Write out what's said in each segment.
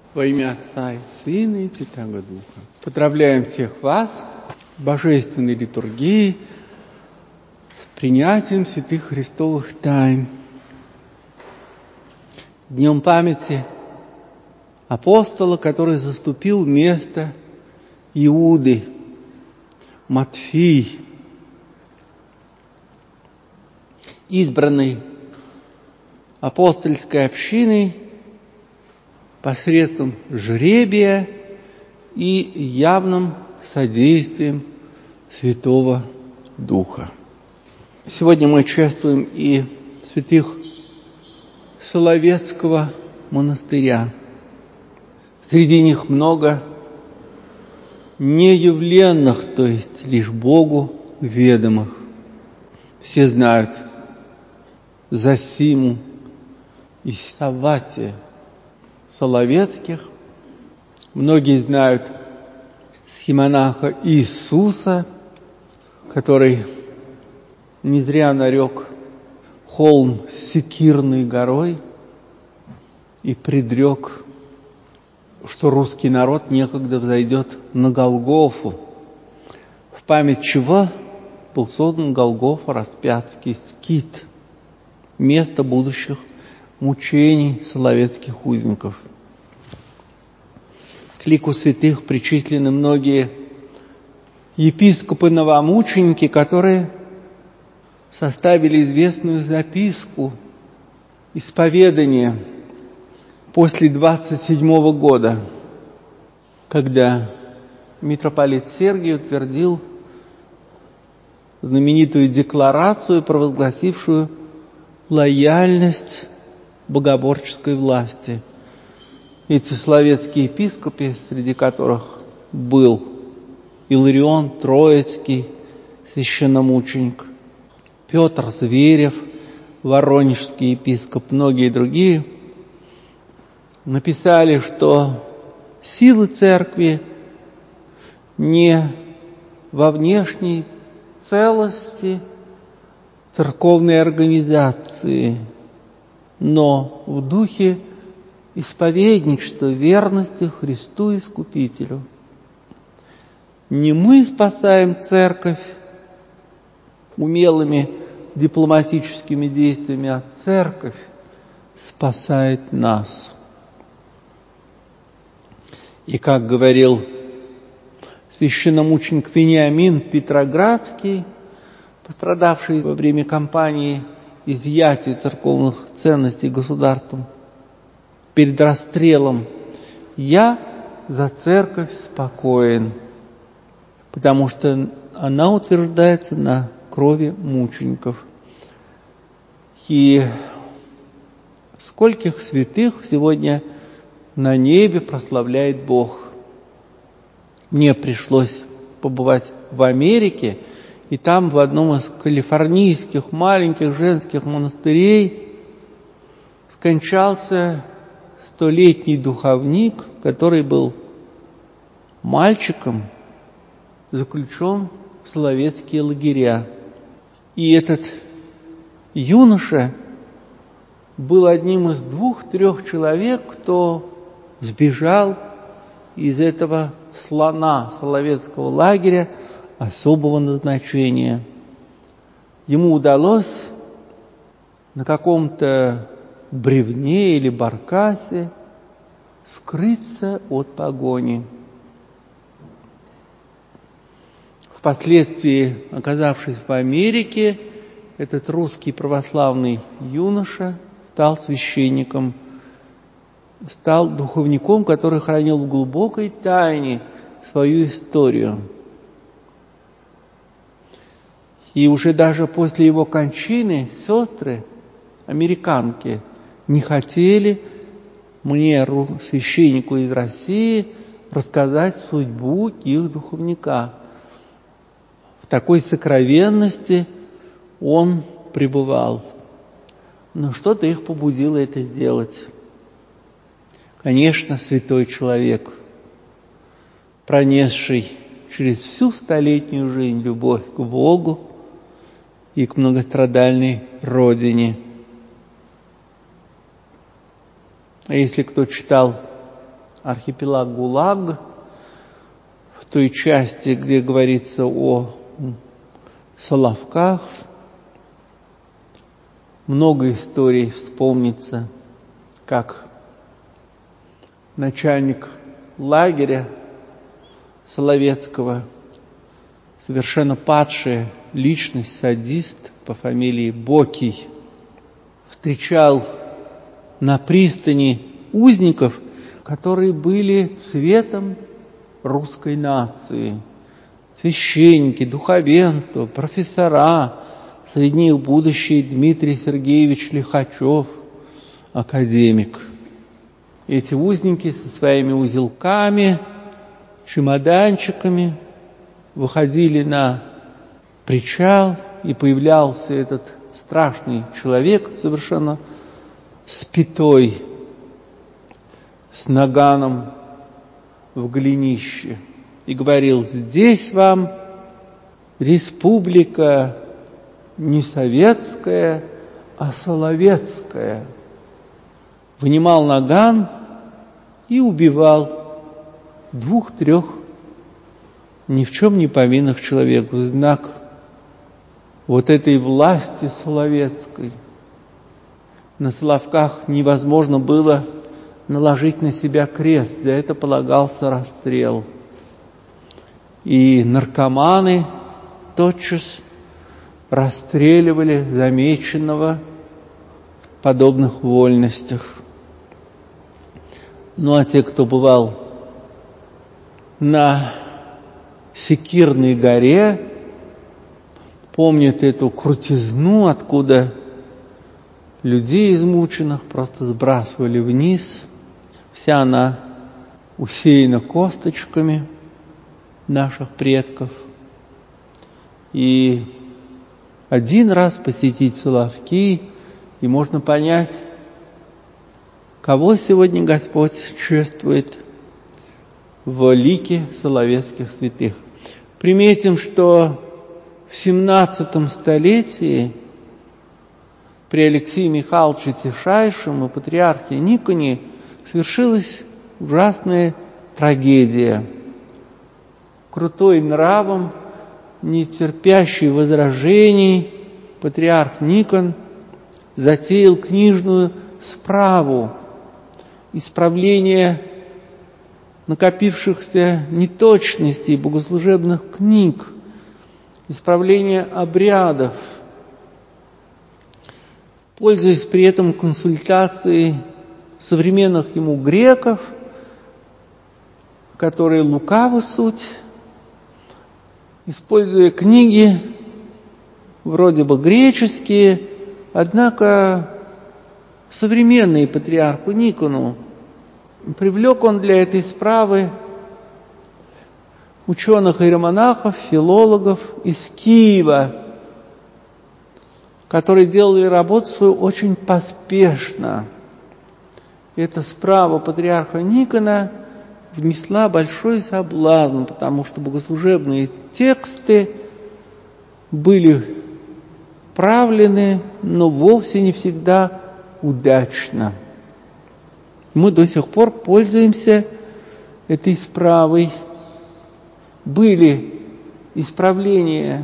Во имя Отца и Сына и Святаго Духа. Поздравляем всех вас в божественной литургии с принятием святых христовых тайн. Днем памяти апостола, который заступил место Иуды, Матфей, избранный апостольской общиной посредством жребия и явным содействием Святого Духа. Сегодня мы чествуем и святых Соловецкого монастыря. Среди них много неявленных, то есть лишь Богу ведомых. Все знают Зосиму и Савватия Соловецких. Многие знают схимонаха Иисуса, который не зря нарек холм Секирной горой и предрек, что русский народ некогда взойдет на Голгофу, в память чего был создан Голгофа, распятский скит, место будущих мучений соловецких узников. К лику святых причислены многие епископы-новомученики, которые составили известную записку исповедания после 27 года, когда митрополит Сергий утвердил знаменитую декларацию, провозгласившую лояльность богоборческой власти. Эти словецкие епископы, среди которых был Иларион Троицкий, священномученик, Петр Зверев, воронежский епископ, многие другие, написали, что силы церкви не во внешней целости церковной организации, но в духе исповедничества, верности Христу Искупителю. Не мы спасаем церковь умелыми дипломатическими действиями, а церковь спасает нас. И как говорил священномученик Вениамин Петроградский, пострадавший во время кампании изъятия церковных ценностей государством, перед расстрелом: «Я за церковь спокоен, потому что она утверждается на крови мучеников». И скольких святых сегодня на небе прославляет Бог. Мне пришлось побывать в Америке, и там в одном из калифорнийских маленьких женских монастырей скончался 100-летний духовник, который был мальчиком заключен в соловецкие лагеря. И этот юноша был одним из 2-3 человек, кто сбежал из этого слона соловецкого лагеря особого назначения. Ему удалось на каком-то бревне или баркасе скрыться от погони. Впоследствии, оказавшись в Америке, этот русский православный юноша стал священником, стал духовником, который хранил в глубокой тайне свою историю. И уже даже после его кончины сестры, американки, не хотели мне, священнику из России, рассказать судьбу их духовника. В такой сокровенности он пребывал. Но что-то их побудило это сделать. Конечно, святой человек, пронесший через всю столетнюю жизнь любовь к Богу и к многострадальной Родине. А если кто читал архипелаг ГУЛАГ, в той части, где говорится о Соловках. Много историй вспомнится, как начальник лагеря Соловецкого, совершенно падшая личность, садист по фамилии Бокий, встречал на пристани узников, которые были цветом русской нации. Священники, духовенство, профессора, среди них будущий Дмитрий Сергеевич Лихачев, академик. Эти узники со своими узелками, чемоданчиками выходили на причал, и появлялся этот страшный человек, совершенно спитой, с наганом в голенище, и говорил: здесь вам республика не советская, а соловецкая. Вынимал наган и убивал 2-3 ни в чем не повинных человек в знак вот этой власти соловецкой. На Соловках невозможно было наложить на себя крест, за это полагался расстрел. И наркоманы тотчас расстреливали замеченного в подобных вольностях. Ну а те, кто бывал на Секирной горе, помнят эту крутизну, откуда людей измученных просто сбрасывали вниз. Вся она усеяна косточками наших предков. И один раз посетить Соловки, и можно понять, кого сегодня Господь чествует в лике соловецких святых. Приметим, что в 17 столетии при Алексее Михайловиче Тишайшем и патриархе Никоне свершилась ужасная трагедия. Крутой нравом, не терпящий возражений, патриарх Никон затеял книжную справу, исправление накопившихся неточностей богослужебных книг, исправление обрядов, пользуясь при этом консультацией современных ему греков, которые лукавы суть, используя книги вроде бы греческие, однако современные патриарху Никону. Привлек он для этой справы ученых-иеромонахов, филологов из Киева, которые делали работу свою очень поспешно. Эта справа патриарха Никона внесла большой соблазн, потому что богослужебные тексты были правлены, но вовсе не всегда удачно. Мы до сих пор пользуемся этой справой. Были исправления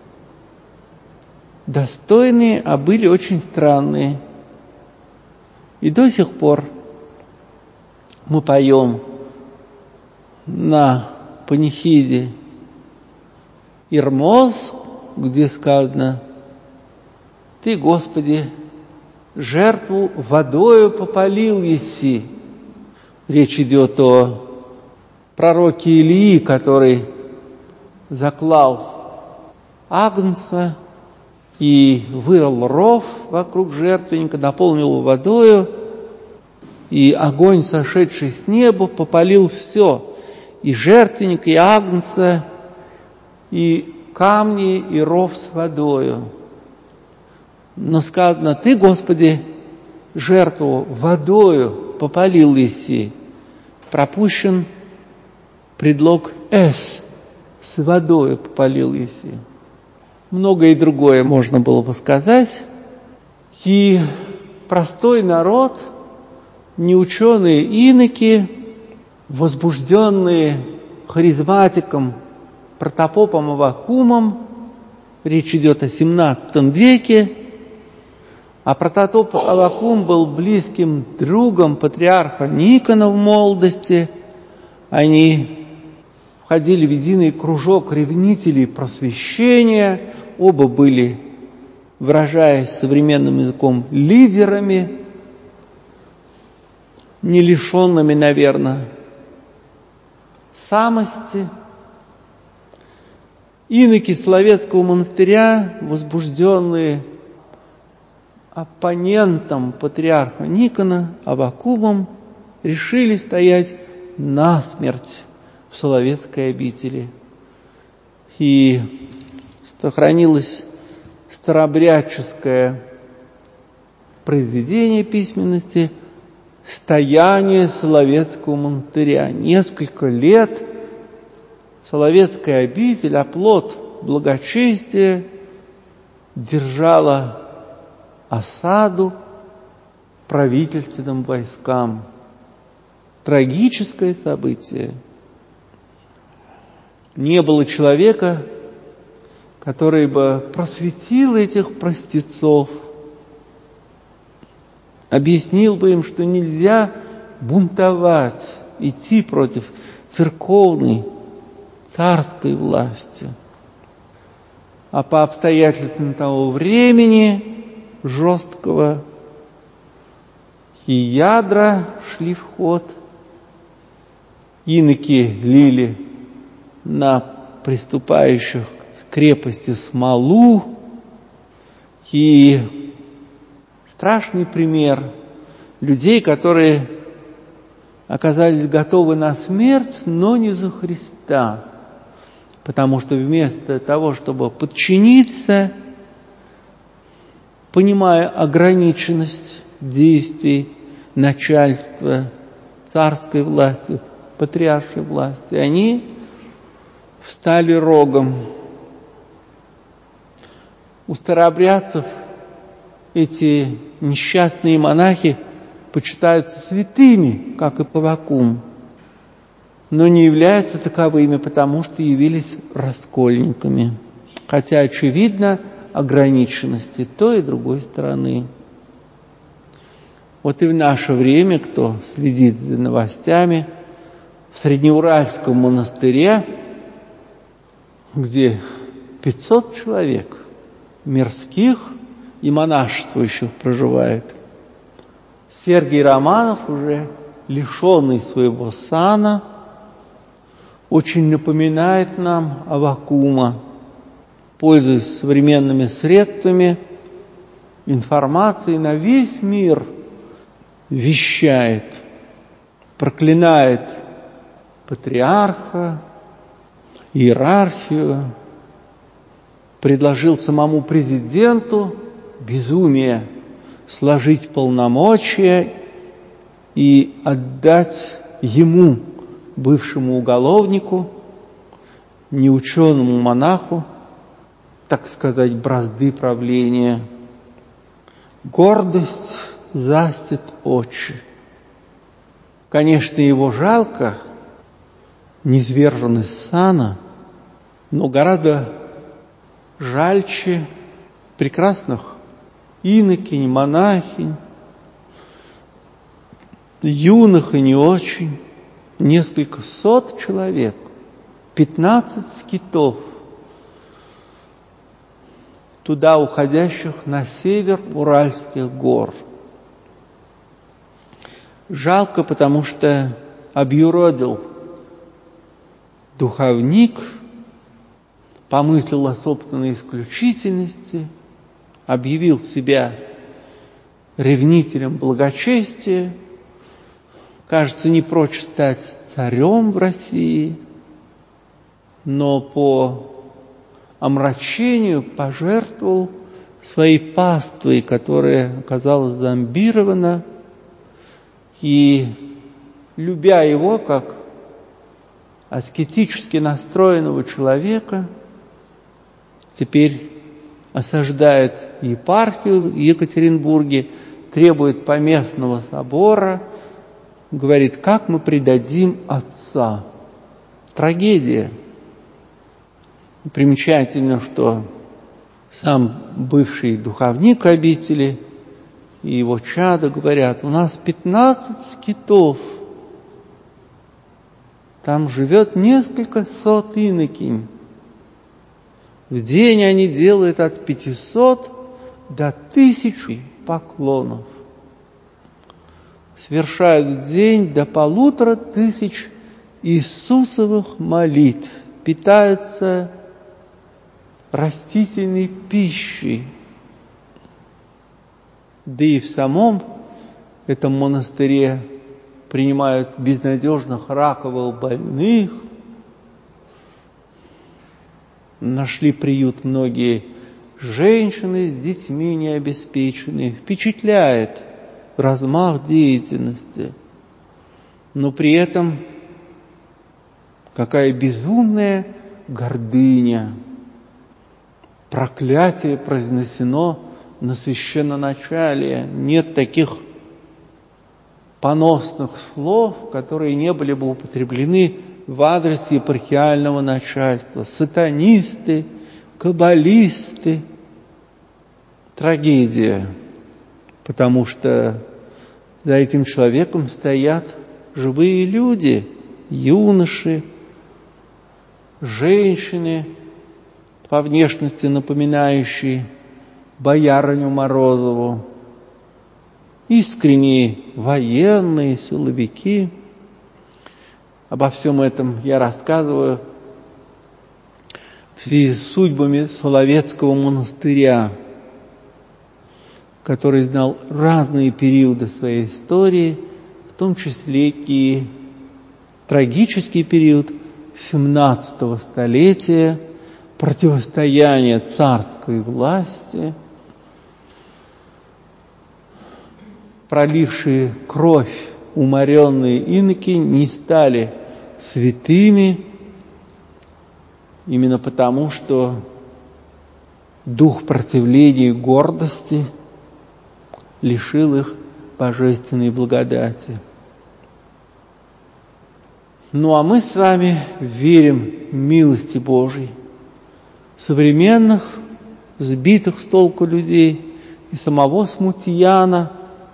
достойные, а были очень странные. И до сих пор мы поем на панихиде Ирмос, где сказано: «Ты, Господи, жертву водою попалил еси». Речь идет о пророке Илии, который заклал агнца и вырыл ров вокруг жертвенника, наполнил его водою, и огонь, сошедший с неба, попалил все, и жертвенник, и агнца, и камни, и ров с водою. Но сказано: «Ты, Господи, жертву водою попалил еси». Пропущен предлог «эс», с водою попалил еси. Многое и другое можно было бы сказать. И простой народ, неученые иноки возбужденные харизматиком протопопом Аввакумом, речь идет о XVII веке, а протопоп Аввакум был близким другом патриарха Никона в молодости. Они входили в единый кружок ревнителей просвещения, оба были, выражаясь современным языком, лидерами, не лишенными, наверное, самости. Иноки Соловецкого монастыря, возбужденные оппонентом патриарха Никона, Аввакумом, решили стоять насмерть в Соловецкой обители. И сохранилось старообрядческое произведение письменности «Стояние Соловецкого монастыря». Несколько лет Соловецкая обитель, оплот благочестия, держала осаду правительственным войскам. Трагическое событие. Не было человека, который бы просветил этих простецов, объяснил бы им, что нельзя бунтовать, идти против церковной, царской власти. А по обстоятельствам того времени, жесткого, и ядра шли в ход, иноки лили на приступающих к крепости смолу, и страшный пример людей, которые оказались готовы на смерть, но не за Христа, потому что вместо того, чтобы подчиниться, понимая ограниченность действий начальства, царской власти, патриаршей власти, они встали рогом. У старообрядцев эти несчастные монахи почитаются святыми, как и Аввакум, но не являются таковыми, потому что явились раскольниками. Хотя, очевидно, ограниченности той и другой стороны. Вот и в наше время, кто следит за новостями, в Среднеуральском монастыре, где 500 человек мирских и монашествующих проживает, Сергий Романов, уже лишенный своего сана, очень напоминает нам Аввакума, пользуясь современными средствами, информацией на весь мир, вещает, проклинает патриарха, иерархию, предложил самому президенту безумие сложить полномочия и отдать ему, бывшему уголовнику, неученому монаху, так сказать, бразды правления. Гордость застит очи. Конечно, его жалко, низвержен из сана, но гораздо жальче прекрасных инокинь, монахинь, юных и не очень, несколько сот человек, 15 скитов, туда уходящих на север Уральских гор. Жалко, потому что объюродил духовник, помыслил о собственной исключительности, объявил себя ревнителем благочестия, кажется, не прочь стать царем в России, но по омрачению пожертвовал своей паствой, которая оказалась зомбирована, и, любя его как аскетически настроенного человека, теперь осаждает епархию в Екатеринбурге, требует поместного собора, говорит, как мы предадим отца. Трагедия. Примечательно, что сам бывший духовник обители и его чадо говорят, у нас 15 скитов, там живет несколько сот инокинь. В день они делают от 500 до 1000 поклонов. Совершают в день до 1500 Иисусовых молитв, питаются растительной пищей. Да и в самом этом монастыре принимают безнадежных раковых больных. Нашли приют многие женщины с детьми необеспеченные. Впечатляет размах деятельности. Но при этом какая безумная гордыня. Проклятие произнесено на священноначалие. Нет таких поносных слов, которые не были бы употреблены в адрес епархиального начальства. Сатанисты, каббалисты. Трагедия. Потому что за этим человеком стоят живые люди, юноши, женщины, по внешности напоминающие боярыню Морозову, искренние военные, силовики. Обо всем этом я рассказываю в связи с судьбами Соловецкого монастыря, который знал разные периоды своей истории, в том числе и трагический период 17 столетия, противостояние царской власти, пролившие кровь уморенные иноки не стали святыми именно потому, что дух противления и гордости лишил их божественной благодати. Ну а мы с вами верим в милости Божьей. Современных, сбитых с толку людей и самого смутьяна,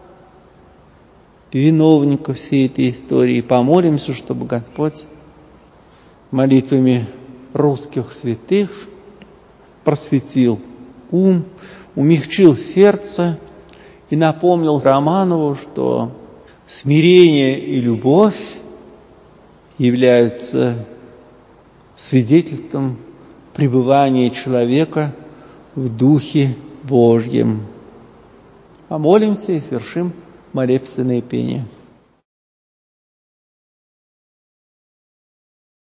виновника всей этой истории. Помолимся, чтобы Господь молитвами русских святых просветил ум, умягчил сердце и напомнил Романову, что смирение и любовь являются свидетельством пребывания человека в Духе Божьем. Помолимся и совершим молебственное пение.